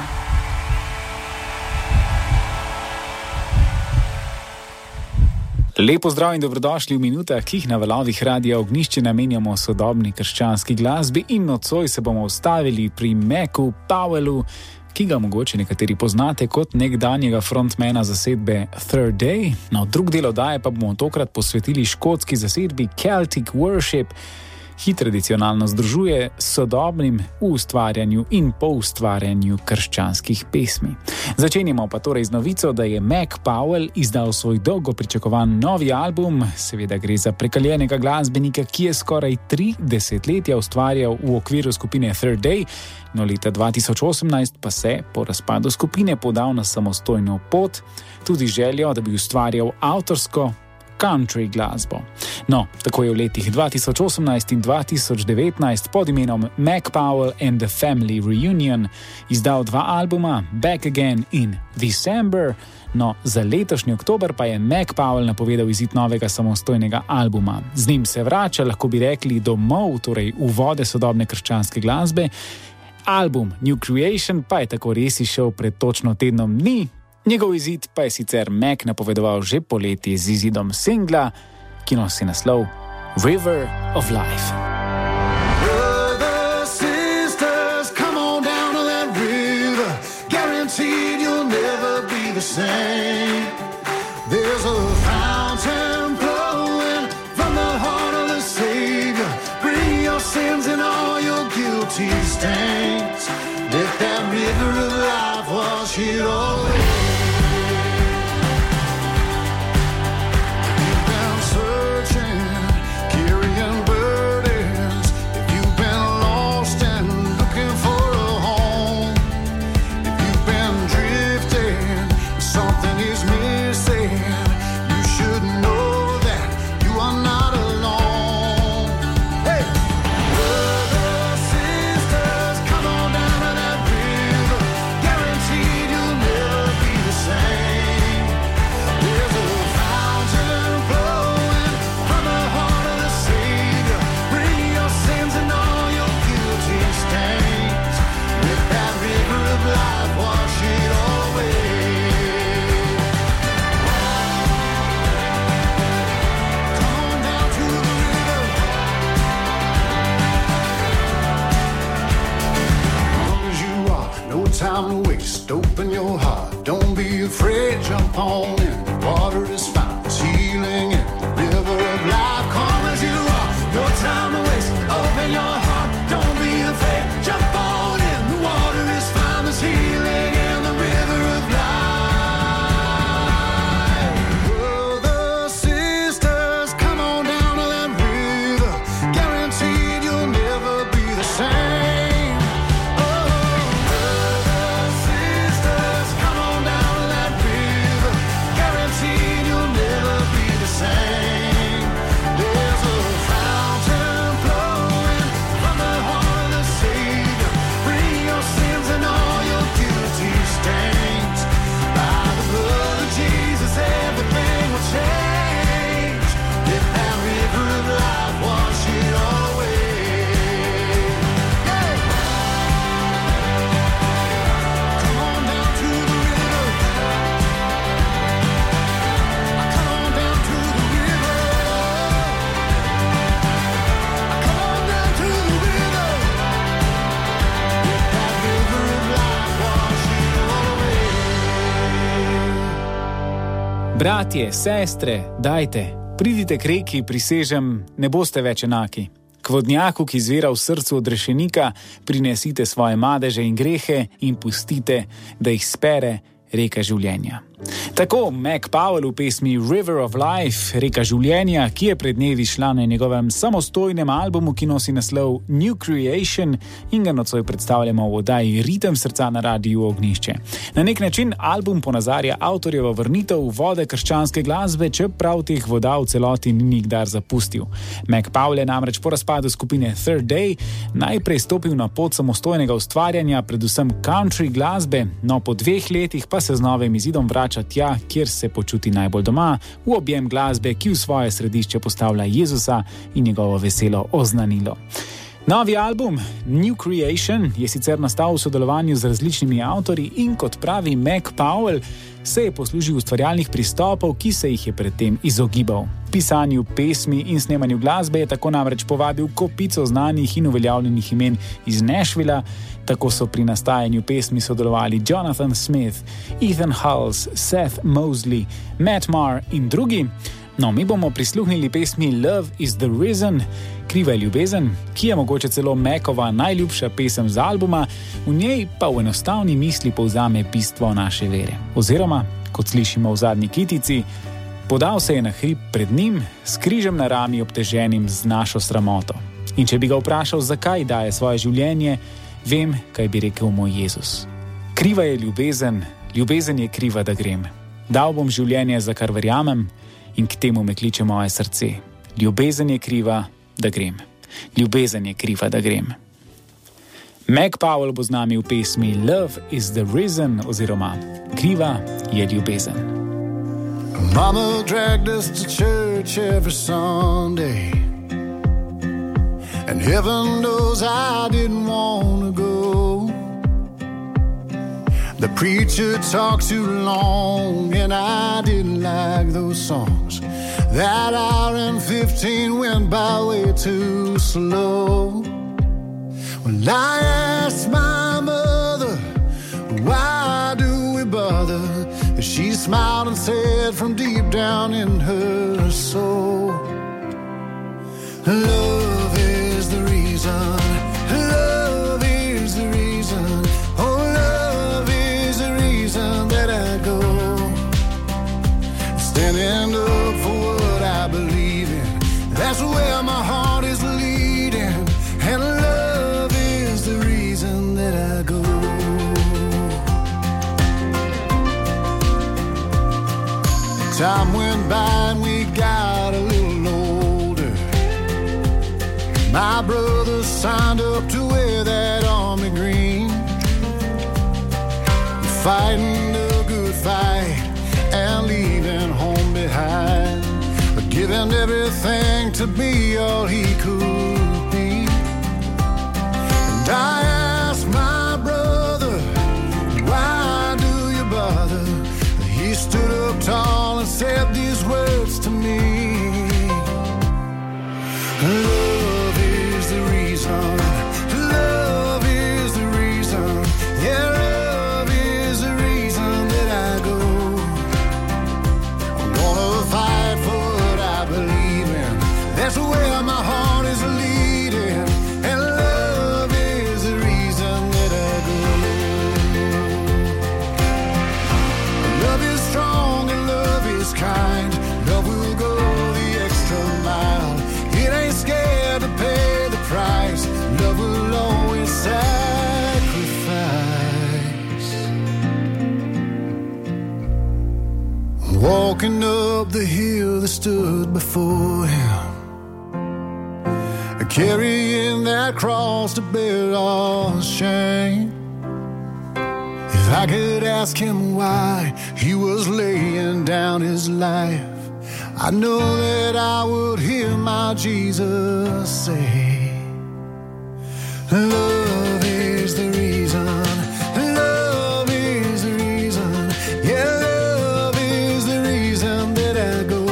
Lepo zdrav in dobrodošli v minutah, ki jih na valovih Radia Ognjišče namenjamo sodobni krščanski glasbi, in nocoj se bomo ustavili pri Macu Powellu, ki ga mogoče nekateri poznate kot nekdanjega frontmana zasedbe Third Day. No, drug del oddaje pa bomo tokrat posvetili škotski zasedbi Celtic Worship, ki tradicionalno združuje s sodobnim ustvarjanju in poustvarjanju krščanskih pesmi. Začenjamo pa torej z novico, da je Mac Powell izdal svoj dolgo pričakovan novi album. Seveda gre za prekaljenega glasbenika, ki je skoraj tri desetletja ustvarjal v okviru skupine Third Day, no leta dva tisoč osemnajst pa se po razpadu skupine podal na samostojno pot, tudi željo, da bi ustvarjal avtorsko country glasbo. No, tako je v letih dva tisoč osemnajst in dva tisoč devetnajst pod imenom Mac Powell and the Family Reunion izdal dva albuma, Back Again in December. No, za letošnji oktober pa je Mac Powell napovedal izid novega samostojnega albuma. Z njim se vrača, lahko bi rekli, domov, torej v vode sodobne krščanske glasbe. Album New Creation pa je tako res izšel pred točno tednom dni. Njegov izid pa je sicer Mac napovedoval že poleti z izidom singla, ki nosi naslov River of Life. Brothers, sisters, come on down to that river. Guaranteed you'll never be the same. There's a fountain flowing from the heart of the Savior. Bring your sins and all your guilty stains. Let that river of life wash it all away. Time to waste, open your heart, don't be afraid, jump on in, the water is fine, it's healing in the river of life. Come as you are, no time to waste, open your heart, don't be afraid, jump on in, the water is fine, it's healing in the river of life. Brothers, sisters, come on down to that river, guaranteed you'll never be the same. Guaranteed Bratje, sestre, dajte, pridite k reki, prisežem, ne boste več enaki. K vodnjaku, ki izvira v srcu odrešenika, prinesite svoje madeže in grehe in pustite, da jih spere reka življenja. Tako Mac Powell v pesmi River of Life, reka življenja, ki je pred dnevi šla na njegovem samostojnem albumu, ki nosi naslov New Creation in ga nocoj predstavljamo v oddaji Ritem srca na Radiu Ognjišče. Na nek način album ponazarja avtorjevo vrnitev v vode krščanske glasbe, čeprav teh voda v celoti ni nikdar zapustil. Mac Powell je namreč po razpadu skupine Third Day najprej stopil na pot samostojnega ustvarjanja, predvsem country glasbe, no po dveh letih pa se z novim izidom vrača tja, kjer se počuti najbolj doma, v objem glasbe, ki v svoje središče postavlja Jezusa in njegovo veselo oznanilo. Novi album New Creation je sicer nastal v sodelovanju z različnimi avtorji in kot pravi Mac Powell, se je poslužil ustvarjalnih pristopov, ki se jih je predtem izogibal. Pisanju pesmi in snemanju glasbe je tako namreč povabil kopico znanih in uveljavljenih imen iz Nashvilla. Tako so pri nastajanju pesmi sodelovali Jonathan Smith, Ethan Hulse, Seth Mosley, Matt Maher in drugi. No, mi bomo prisluhnili pesmi Love is the Reason, Kriva je ljubezen, ki je mogoče celo Macova najljubša pesem z albuma, v njej pa v enostavni misli povzame bistvo naše vere. Oziroma, kot slišimo v zadnji kitici, podal se je na hrib pred njim, s križem na rami obteženim z našo sramoto. In če bi ga vprašal, zakaj daje svoje življenje, vem, kaj bi rekel moj Jezus. Kriva je ljubezen, ljubezen je kriva, da grem. Dal bom življenje, za kar verjamem, in k temu me kliče moje srce. Ljubezen je kriva, da grem. Ljubezen je kriva, da grem. Mac Powell bo z nami v pesmi Love is the Reason oziroma Kriva je ljubezen. Mama dragged us to church every Sunday, and heaven knows I didn't want to go. The preacher talked too long and I didn't like those songs. That hour and fifteen went by way too slow. Well, I asked my mother, why do we bother? She smiled and said from deep down in her soul, love is the reason, love is the reason, oh love is the reason that I go. Standing up for what I believe in, that's where my heart is leading, and love is the reason that I go. Time went by and we got a little older. My brother signed up to wear that army green, fighting a good fight and leaving home behind, but giving everything to be all he could be. And I asked my brother, why do you bother? He stood up tall and said these words to me, love is the reason, love is the reason, yeah, love is the reason that I go. I'm gonna fight for what I believe in, that's where my heart is leading, and love is the reason that I go. Love is strong and love is kind, love will go the extra mile, it ain't scared to pay the price, love will always sacrifice. Walking up the hill that stood before him, carrying that cross to bear our shame. If I could ask him why he was laying down his life, I know that I would hear my Jesus say, love is the reason, love is the reason, yeah, love is the reason that I go.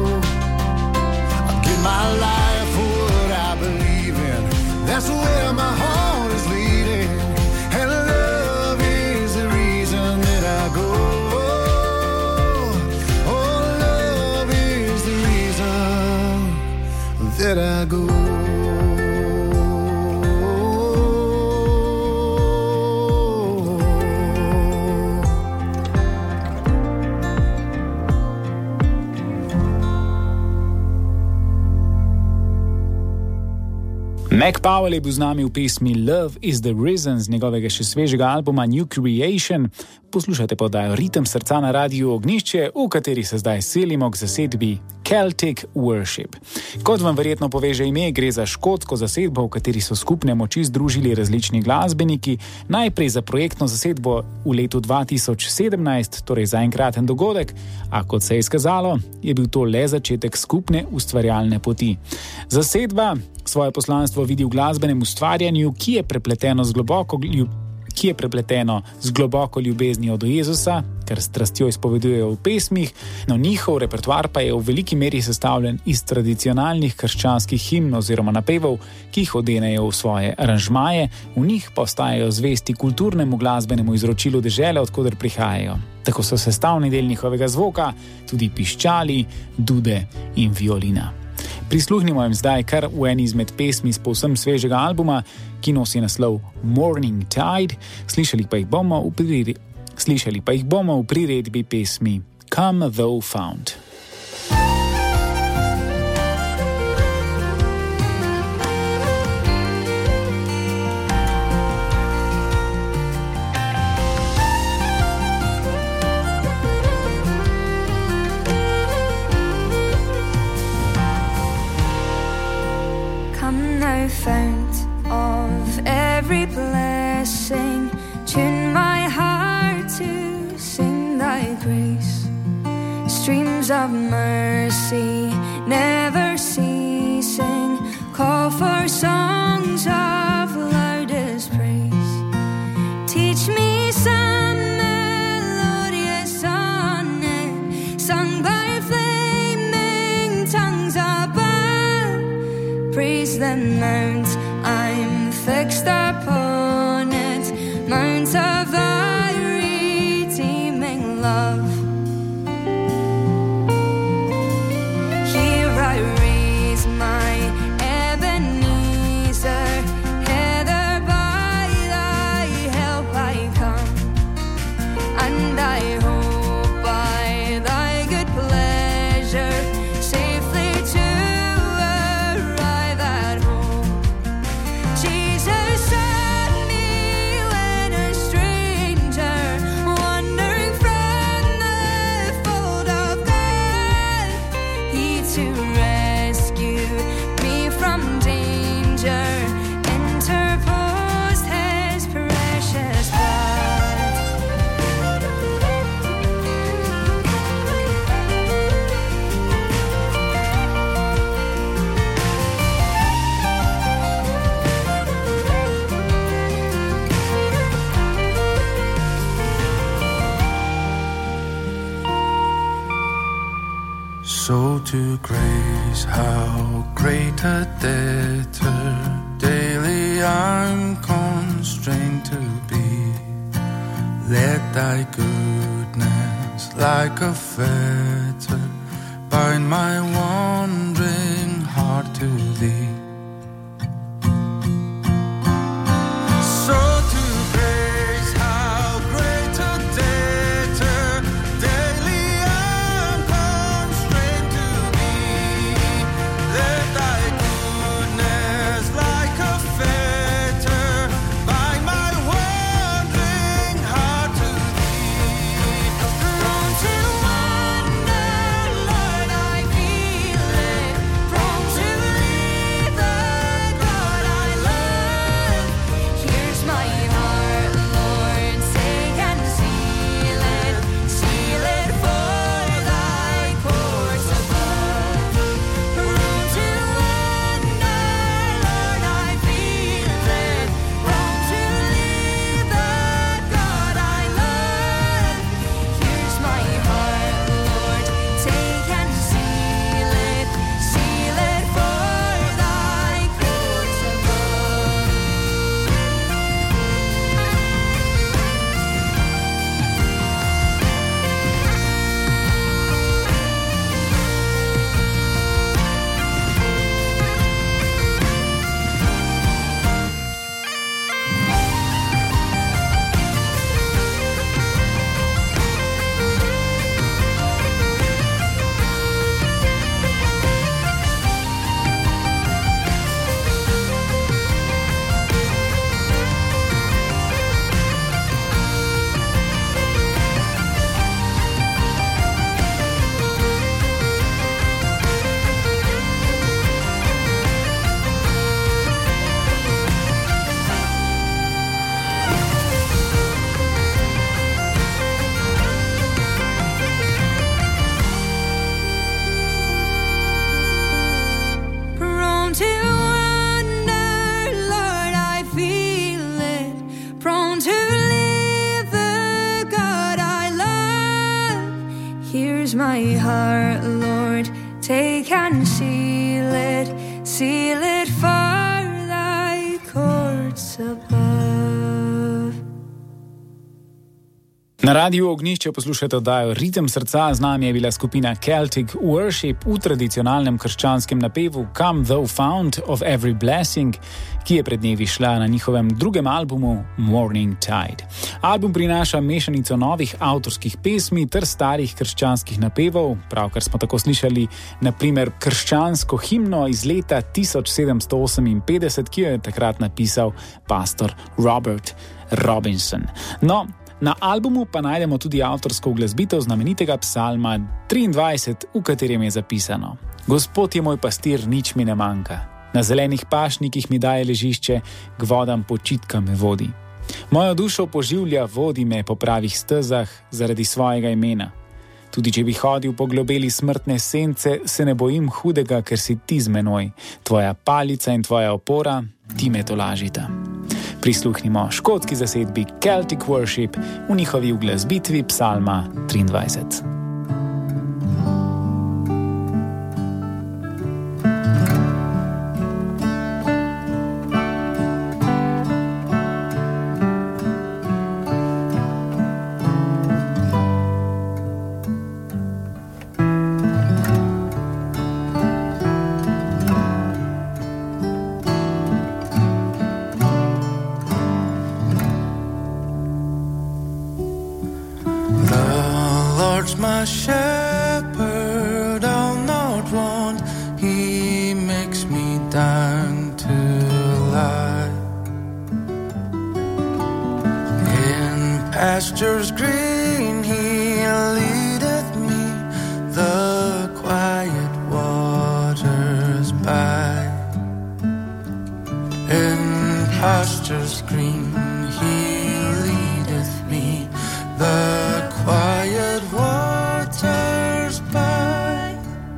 I'll give my life for what I believe in, that's where my heart is leading, and love is the reason that I go. Oh, that I go. Mac Powell je bil z nami v pesmi Love is the Reason z njegovega še svežega albuma New Creation. Poslušate pa oddajo Ritem srca na Radiu Ognjišče, v kateri se zdaj selimo k zasedbi Celtic Worship. Kot vam verjetno pove že ime, gre za škotsko zasedbo, v kateri so skupne moči združili različni glasbeniki, najprej za projektno zasedbo v letu dva tisoč sedemnajst, torej za enkraten dogodek, a kot se je izkazalo, je bil to le začetek skupne ustvarjalne poti. Zasedba svoje poslanstvo vidi v glasbenem ustvarjanju, ki je prepleteno z globoko ljub... ki je prepleteno z globoko ljubeznijo do Jezusa, kar strastjo izpovedujejo v pesmih, no njihov repertoar pa je v veliki meri sestavljen iz tradicionalnih krščanskih himn oziroma napevov, ki jih odenejo v svoje aranžmaje, v njih pa ostajajo zvesti kulturnemu glasbenemu izročilu dežele, odkoder prihajajo. Tako so sestavni del njihovega zvoka tudi piščali, dude in violina. Prisluhnimo jim zdaj kar v eni izmed pesmi z povsem svežega albuma, ki nosi naslov Morning Tide. Slišali pa jih bomo v, prired... Slišali pa jih bomo v priredbi pesmi Come Thou Fount. Fount of every blessing, tune my heart to sing thy grace. Streams of mercy never ceasing, call for songs of loudest praise. Teach me some melodious sonnet sung by flaming tongues above. Praise the mount I'm fixed upon it, mount of thy redeeming love. Here I raise my Ebenezer, hither by thy help I come, and I hope by thy good pleasure safely to arrive at home. Jesus sent me when a stranger, wandering from the fold of God, he to rescue me from danger interposed his precious blood. So to grace, how great a debtor daily I'm constrained to be. Let thy goodness like a fetter bind my wandering heart to thee. So to grace, how great a debtor daily I'm constrained to be. Let thy goodness like a fetter bind my wandering heart to thee. Prone to wonder, Lord, I feel it. Prone to lean my heart, Lord, take and seal it, seal it for thy courts above. Na Radiu Ognjišče poslušate oddajo Ritem srca, z nami je bila skupina Celtic Worship v tradicionalnem krščanskem napevu Come Thou Fount of Every Blessing, ki je pred dnevi šla na njihovem drugem albumu Morning Tide. Album prinaša mešanico novih avtorskih pesmi ter starih krščanskih napevov, pravkar smo tako slišali na primer krščansko himno iz leta tisoč sedemsto oseminpetdeset, ki jo je takrat napisal pastor Robert Robinson. No, na albumu pa najdemo tudi avtorsko uglasbitev znamenitega psalma triindvajset, v katerem je zapisano: Gospod je moj pastir, nič mi ne manjka. Na zelenih pašnikih mi daje ležišče, k vodam počitka me vodi. Mojo dušo poživlja, vodi me po pravih stezah zaradi svojega imena. Tudi če bi hodil po globeli smrtne sence, se ne bojim hudega, ker si ti z menoj. Tvoja palica in tvoja opora, ti me tolažita. Prisluhnimo škotski zasedbi Celtic Worship v njihovi uglasbitvi psalma triindvajset. My shepherd, I'll not want. He makes me down to lie in pastures green. He leadeth me the quiet waters by. In pastures green, he leadeth me the quiet waters by.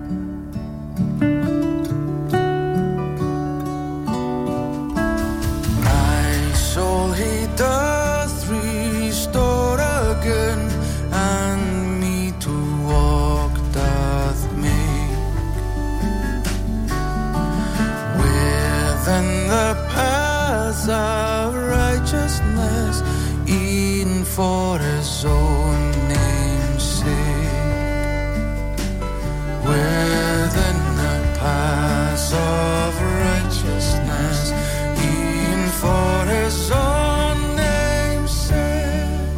My soul he doth restore again, and me to walk doth make within the paths of righteousness, e'en for his own name's sake. Within the paths of righteousness, e'en for his own name's sake.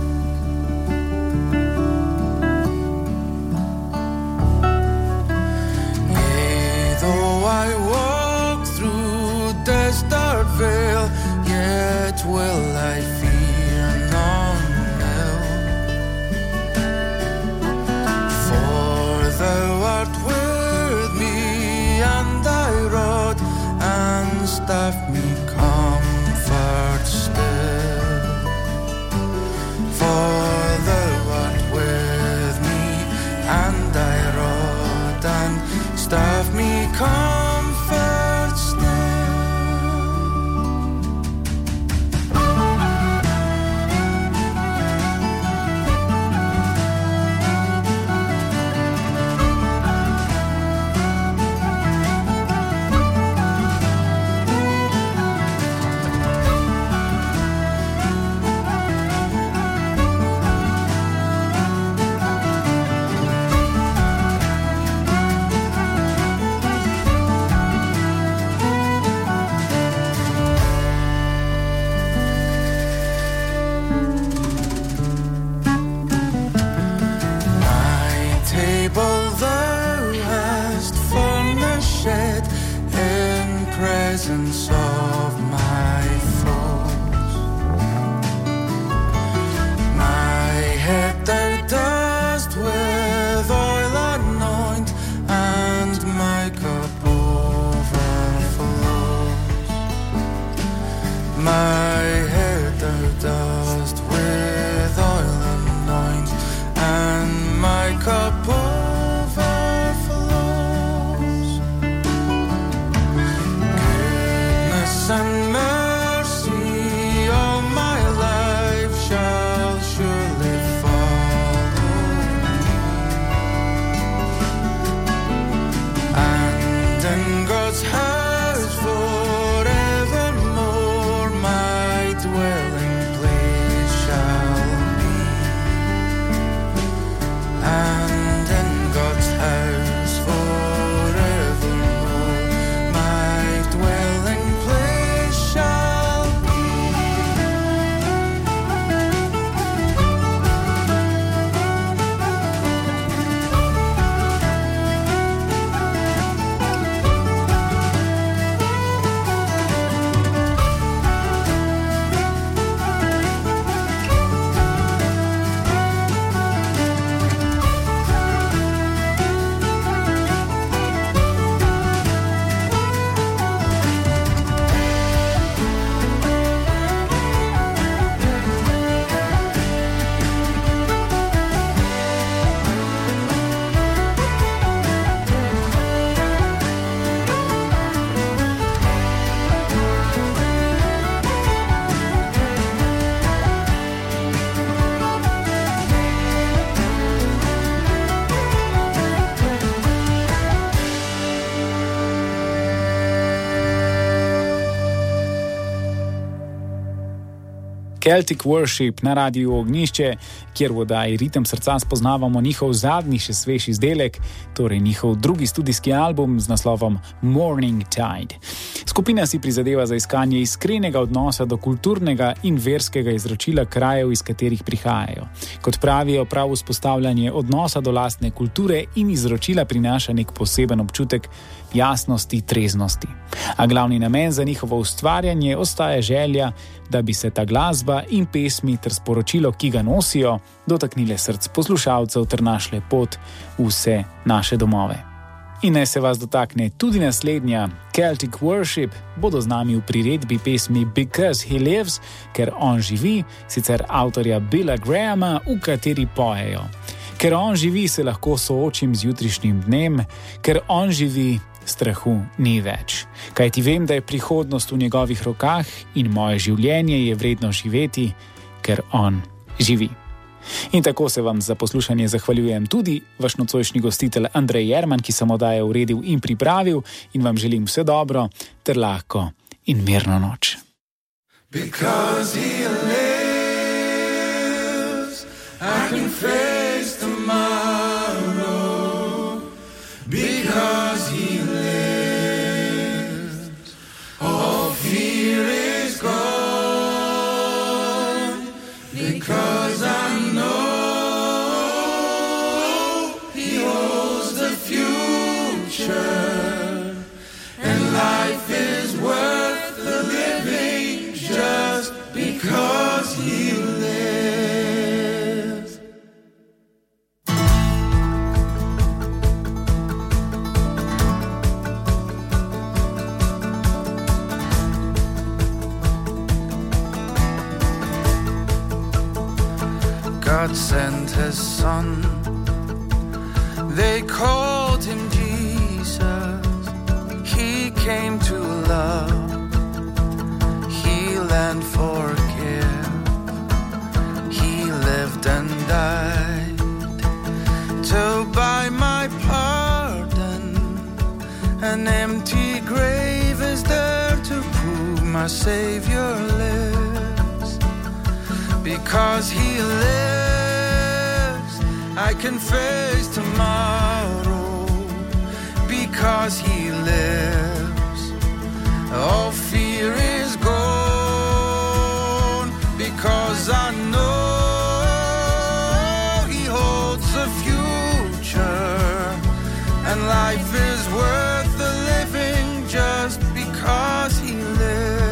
Yea, though I walk through death's dark vale, yet will I fear none ill. For thou art with me, and thy rod and staff me comfort still. For thou art with me, and thy rod and staff me comfort still. Presence of my foes, my head thou dost with oil anoint, and my cup overflows. My head thou dost with oil anoint, and my cup overflows. And mercy all my life shall surely follow me, Celtic Worship na Radiu Ognjišče, kjer v oddaji Ritem srca spoznavamo njihov zadnji, še svež izdelek, torej njihov drugi studijski album z naslovom Morning Tide. Skupina si prizadeva za iskanje iskrenega odnosa do kulturnega in verskega izročila krajev, iz katerih prihajajo. Kot pravijo, prav vzpostavljanje odnosa do lastne kulture in izročila prinaša nek poseben občutek jasnosti, treznosti. A glavni namen za njihovo ustvarjanje ostaja želja, da bi se ta glasba in pesmi ter sporočilo, ki ga nosijo, dotaknile src poslušalcev ter našle pot v vse naše domove. In naj se vas dotakne tudi naslednja. Celtic Worship bodo z nami v priredbi pesmi Because He Lives, ker on živi, sicer avtorja Billa Grahama, v kateri pojejo. Ker on živi, se lahko soočim z jutrišnjim dnem, ker on živi, strahu ni več. Kajti vem, da je prihodnost v njegovih rokah in moje življenje je vredno živeti, ker on živi. In tako se vam za poslušanje zahvaljujem tudi vaš nocojšnji gostitelj Andrej Jerman, ki sem oddajo uredil in pripravil, in vam želim vse dobro ter lahko in mirno noč. Because he lives, I can face tomorrow. Because he lives, all fear is gone. Because I know he holds the future, and life is worth the living just because he lives. God sent his son, they called him Jesus. He came to love, heal and forgive. He lived and died to buy my pardon. An empty grave is there to prove my Savior lives. Because he lives, I can face tomorrow. Because he lives, all fear is gone. Because I know he holds the future, and life is worth the living just because he lives.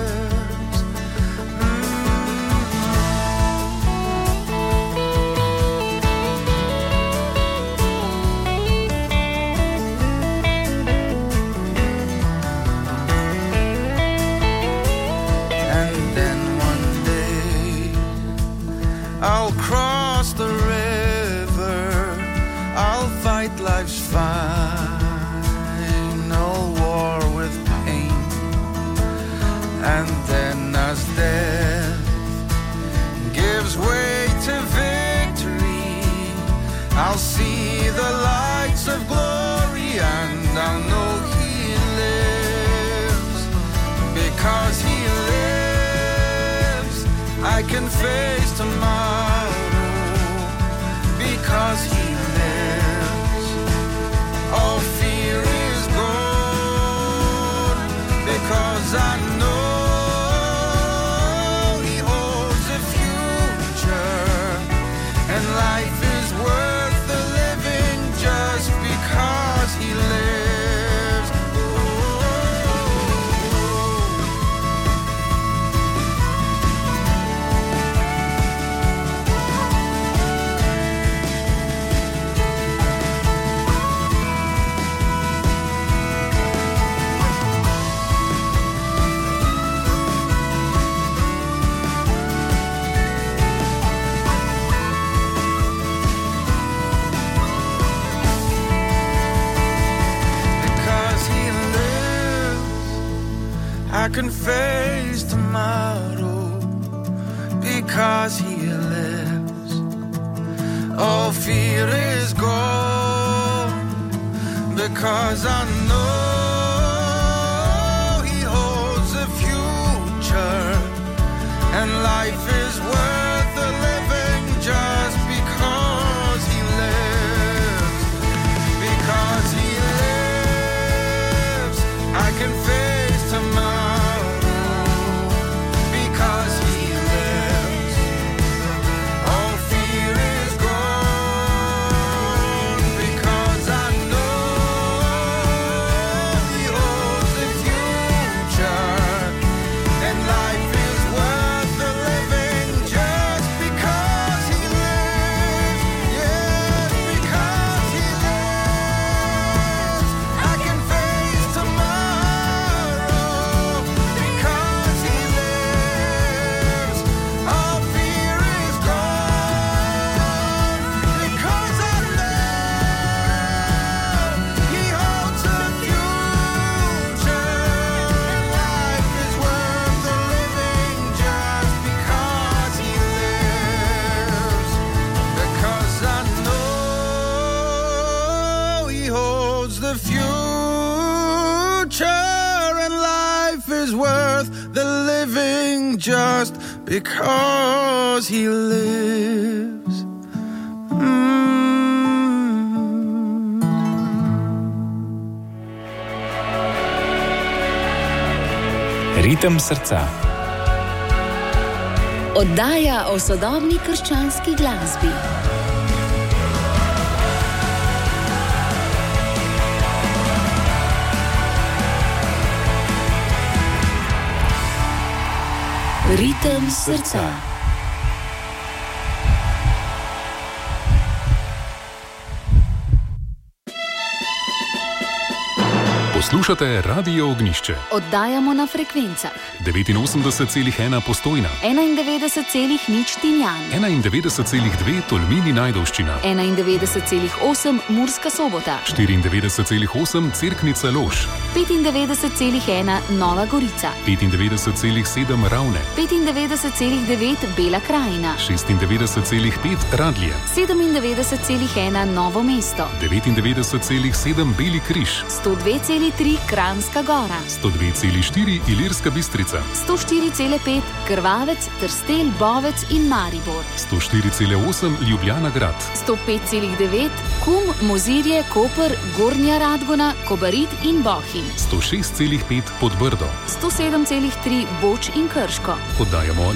I'll cross the river, I'll fight life's final war with pain. And then as death gives way to victory, I'll see the lights of glory, and I'll know he lives. Because he lives, I can face tomorrow. Because he lives, all fear is gone. Because I know he holds the future, and life is worth the living just because he lives. I can face tomorrow because he lives. All fear is gone because I know he holds the future, and life is living just because he lives. Mm. Ritem srca. Oddaja o sodobni krščanski glasbi. Ritem srca. Poslušate Radio Ognišče. Oddajamo na frekvencah devetinosemdeset celih ena Postojna, enaindevetdeset celih nič Tinjan, enaindevetdeset celih dve Tolmini Ajdovščina, enaindevetdeset celih osem Murska Sobota, štiriindevetdeset celih osem Cerknica Lož, petindevetdeset celih ena Nova Gorica, petindevetdeset celih sedem Ravne, petindevetdeset celih devet Bela Krajina, šestindevetdeset celih pet Radlje, sedemindevetdeset celih ena Novo mesto, devetindevetdeset celih sedem Beli križ, sto dve celih tri Kranjska Gora, sto dve celih štiri Ilirska Bistrica, sto štiri celih pet Krvavec, Trstelj, Bovec in Maribor, sto štiri celih osem Ljubljana grad, sto pet celih devet Kum, Mozirje, Koper, Gornja Radgona, Kobarid in Bohinj, sto šest celih pet Podbrdo, sto sedem celih tri Boč in Krško. Oddajamo